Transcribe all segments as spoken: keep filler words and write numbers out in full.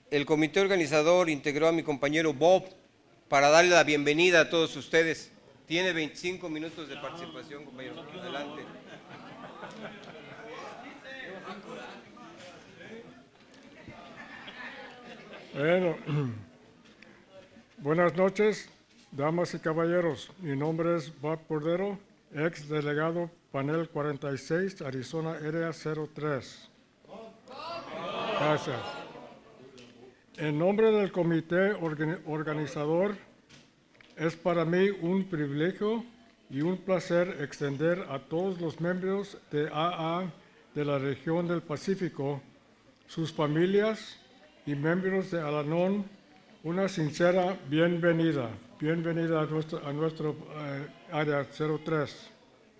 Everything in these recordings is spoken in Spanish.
el comité organizador integró a mi compañero Bob para darle la bienvenida a todos ustedes. Tiene veinticinco minutos de participación, compañero. Adelante. Bueno, buenas noches, damas y caballeros. Mi nombre es Bob Cordero, ex delegado panel cuarenta y seis, Arizona Área cero tres. Gracias. En nombre del comité organizador, es para mí un privilegio y un placer extender a todos los miembros de A A de la región del Pacífico, sus familias y miembros de Al-Anon, una sincera bienvenida. Bienvenida a nuestro, a nuestro uh, área cero tres.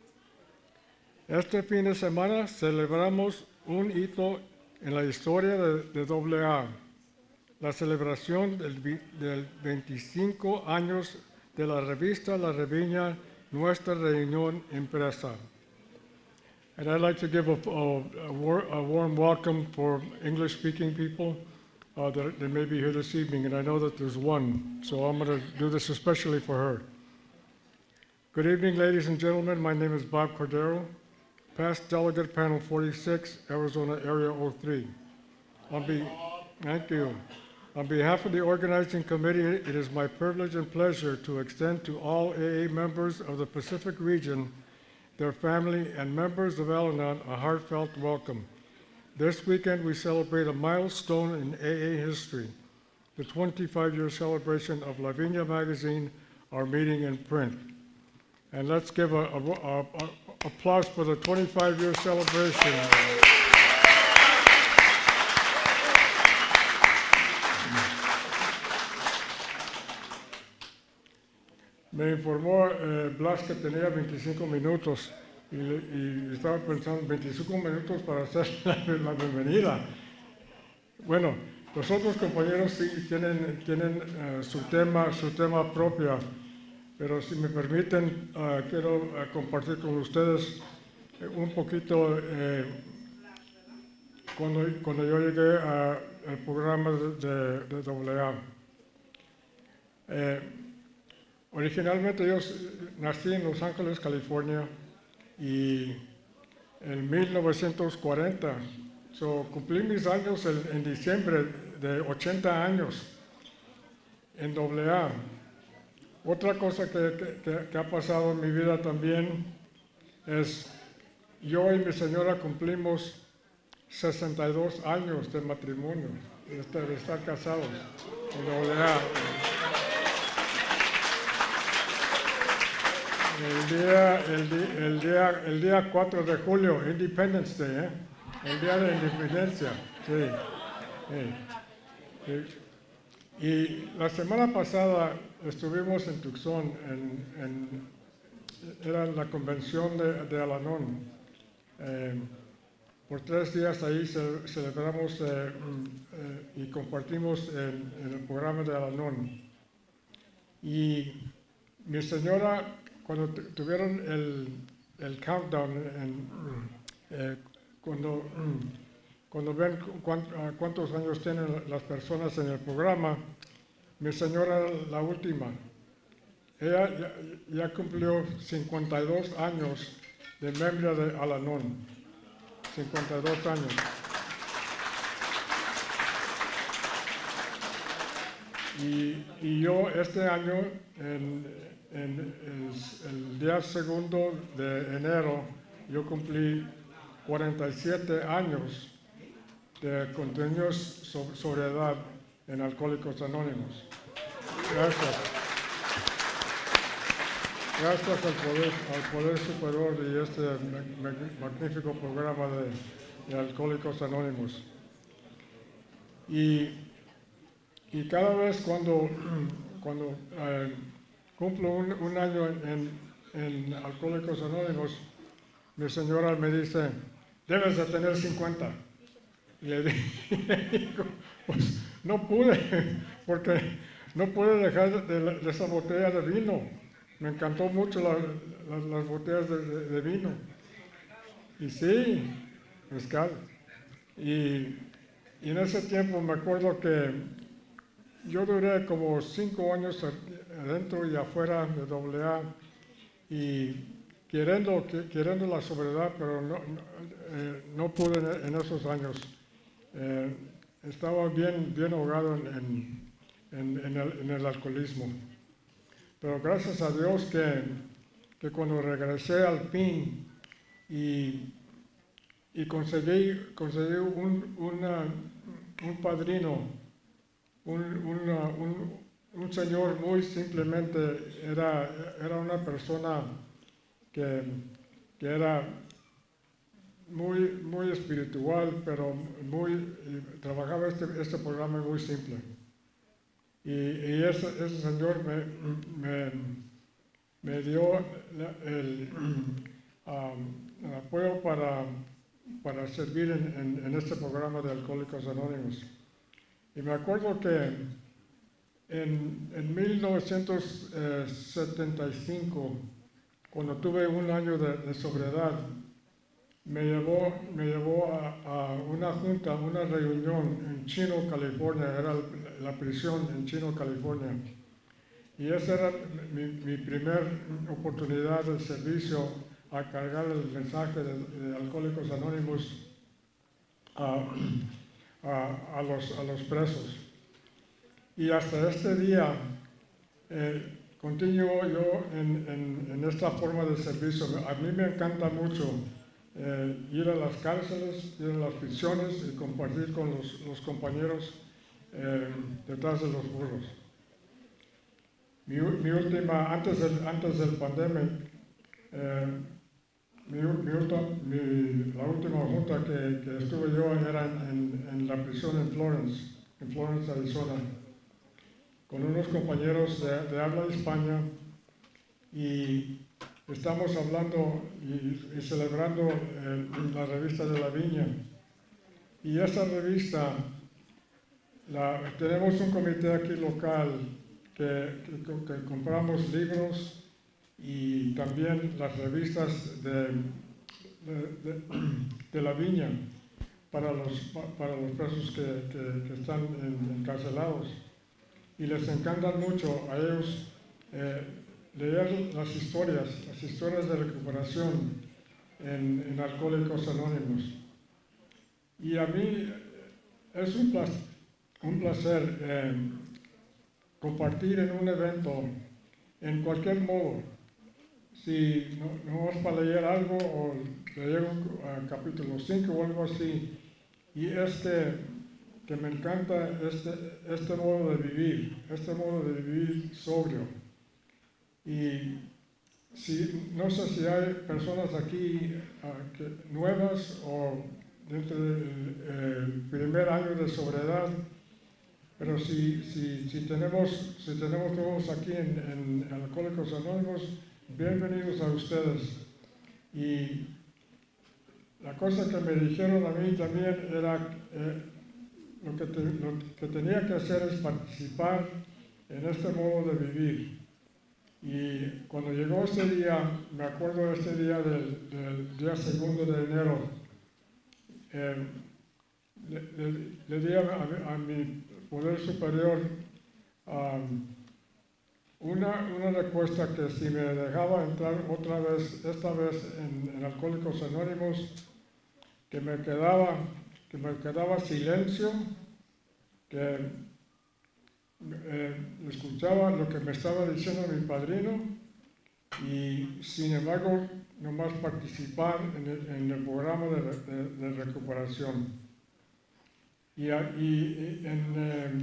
Este fin de semana celebramos un hito en la historia de, de A A, la celebración del, del veinticinco años de la revista La Reviña, Nuestra Reunión Impresa. And I'd like to give a, a, a, war, a warm welcome for English-speaking people uh, that, that may be here this evening, and I know that there's one, so I'm going to do this especially for her. Good evening, ladies and gentlemen. My name is Bob Cordero, past delegate panel forty-six, Arizona Area oh three. On be, thank you. On behalf of the organizing committee, it is my privilege and pleasure to extend to all A A members of the Pacific region, their family, and members of Al-Anon a heartfelt welcome. This weekend, we celebrate a milestone in A A history, the twenty-five year celebration of La Viña magazine, our meeting in print. And let's give a, a, a, a applause for the twenty-five year celebration. Me informó eh, Blas que tenía veinticinco minutos y, y estaba pensando veinticinco minutos para hacer la, la bienvenida. Bueno, los otros compañeros sí tienen, tienen uh, su tema, su tema propio, pero si me permiten, uh, quiero uh, compartir con ustedes un poquito eh, cuando, cuando yo llegué al programa de, de, de A A. Eh, Originalmente yo nací en Los Ángeles, California, y en mil novecientos cuarenta, so, cumplí mis años en, en diciembre de ochenta años en A A. Otra cosa que, que, que ha pasado en mi vida también es, yo y mi señora cumplimos sesenta y dos años de matrimonio, de estar, de estar casados en A A. El día, el, di, el, día, el día cuatro de julio, Independence Day, ¿eh? El día de independencia. Sí, sí, sí. Y la semana pasada estuvimos en Tucson, en, en, era la convención de, de Al-Anon. Eh, por tres días ahí ce, celebramos eh, eh, y compartimos en, en el programa de Al-Anon. Y mi señora, cuando tuvieron el, el countdown, en, eh, cuando, cuando ven cuánto, cuántos años tienen las personas en el programa, mi señora era la última. Ella ya, ya cumplió cincuenta y dos años de miembro de Al-Anon. cincuenta y dos años. Y, y yo este año, en, En el, el día segundo de enero, yo cumplí cuarenta y siete años de contenidos sobre sobriedad en Alcohólicos Anónimos. Gracias. Gracias al Poder, al poder Superior y este magnífico programa de, de Alcohólicos Anónimos. Y, y cada vez cuando, cuando eh, cumplo un, un año en, en Alcohólicos Anónimos, mi señora me dice, debes de tener cincuenta. Y le digo, pues no pude, porque no pude dejar de, de, de esa botella de vino. Me encantó mucho la, la, las botellas de, de, de vino. Y sí, mezcal. Y y en ese tiempo me acuerdo que yo duré como cinco años adentro y afuera de doble A y queriendo, queriendo la sobriedad, pero no, no, eh, no pude en, en esos años. Eh, estaba bien, bien ahogado en, en, en, el, en el alcoholismo. Pero gracias a Dios que, que cuando regresé al P I N y, y conseguí, conseguí un, una, un padrino, un, una, un, un señor muy simplemente, era, era una persona que, que era muy, muy espiritual, pero muy, trabajaba este, este programa muy simple. Y, y ese, ese señor me, me, me dio el, um, el apoyo para, para servir en, en, en este programa de Alcohólicos Anónimos. Y me acuerdo que en, en mil novecientos setenta y cinco, cuando tuve un año de, de sobriedad, me llevó, me llevó a, a una junta, una reunión en Chino, California, era la prisión en Chino, California. Y esa era mi, mi primera oportunidad de servicio a cargar el mensaje de, de Alcohólicos Anónimos a, a, a, los, a los presos. Y hasta este día eh, continúo yo en, en, en esta forma de servicio. A mí me encanta mucho eh, ir a las cárceles, ir a las prisiones y compartir con los, los compañeros eh, detrás de los muros. Mi, mi última, antes del, antes del pandemia, eh, mi, mi, mi, la última junta que, que estuve yo era en, en la prisión en Florence, en Florence, Arizona, con unos compañeros de, de habla hispana, y estamos hablando y, y celebrando eh, la revista de la Viña. Y esa revista, la, tenemos un comité aquí local que, que, que compramos libros y también las revistas de, de, de, de la Viña para los, para los presos que, que, que están en, encarcelados. Y les encantan mucho a ellos eh, leer las historias, las historias de recuperación en, en Alcohólicos Anónimos. Y a mí es un placer, un placer eh, compartir en un evento, en cualquier modo, si no, no es para leer algo o leer un uh, capítulo cinco o algo así, y es que, que me encanta este, este modo de vivir, este modo de vivir sobrio. Y si, no sé si hay personas aquí uh, que, nuevas o dentro del eh, primer año de sobriedad, pero si, si, si, tenemos, si tenemos todos aquí en, en Alcohólicos Anónimos, bienvenidos a ustedes. Y la cosa que me dijeron a mí también era eh, lo, que te, lo que tenía que hacer es participar en este modo de vivir. Y cuando llegó ese día, me acuerdo de este día del, del día segundo de enero, eh, le, le, le di a, a, a mi poder superior um, una, una respuesta que si me dejaba entrar otra vez, esta vez en, en Alcohólicos Anónimos, que me quedaba, que me quedaba silencio, que eh, escuchaba lo que me estaba diciendo mi padrino y sin embargo nomás participar en el, en el programa de, de, de recuperación. Y, y en, eh,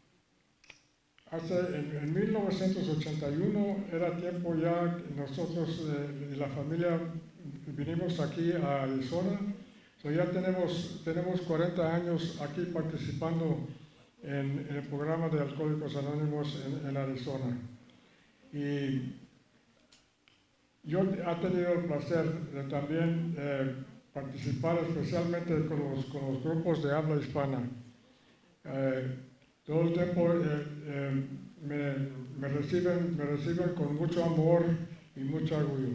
hace, en, en mil novecientos ochenta y uno era tiempo ya que nosotros eh, y la familia vinimos aquí a Arizona. So ya tenemos, tenemos cuarenta años aquí participando en, en el programa de Alcohólicos Anónimos en, en Arizona. Y yo he tenido el placer de también eh, participar especialmente con los, con los grupos de habla hispana. Eh, todo el tiempo eh, eh, me, me, reciben, me reciben con mucho amor y mucho orgullo.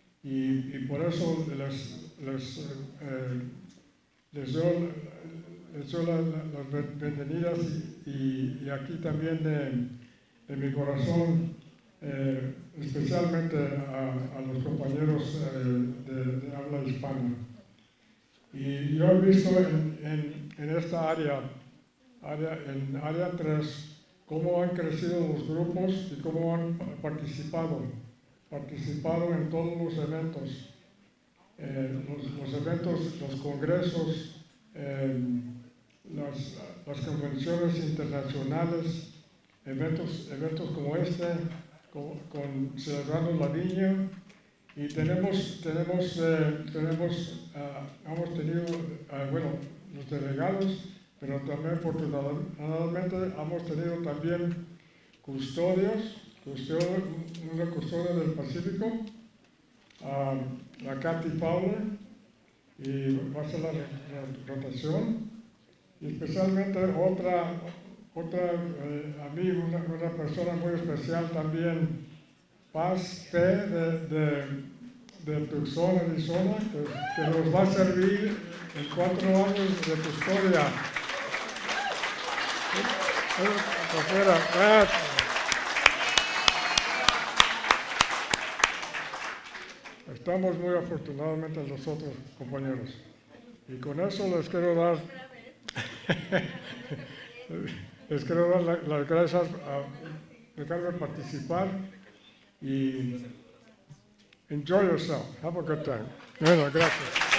Y, y por eso les, les, eh, les doy les doy la- la- las ben- bienvenidas y, y- y aquí también de, de mi corazón, eh, especialmente a, a los compañeros eh, de, de habla hispana. Y yo he visto en, en, en esta área, área, en área tres, cómo han crecido los grupos y cómo han participado, participado en todos los eventos, eh, los, los eventos, los congresos, eh, las, las convenciones internacionales, eventos, eventos como este, con, con celebrando la viña. Y tenemos, tenemos, eh, tenemos, uh, hemos tenido, uh, bueno, los delegados, pero también afortunadamente hemos tenido también custodios, custodio, una custodia del Pacífico, uh, la Kathy Fowler, y va a ser la, la rotación, y especialmente otra, otra eh, amigo, una, una persona muy especial también, Paz P. de, de, de Tucson, Arizona, que, que nos va a servir en cuatro años de custodia. Afuera. Ah. Estamos muy afortunadamente nosotros, compañeros. Y con eso les quiero dar, les quiero dar la, las gracias a dejarme participar. Y enjoy yourself. Have a good time. Bueno, gracias.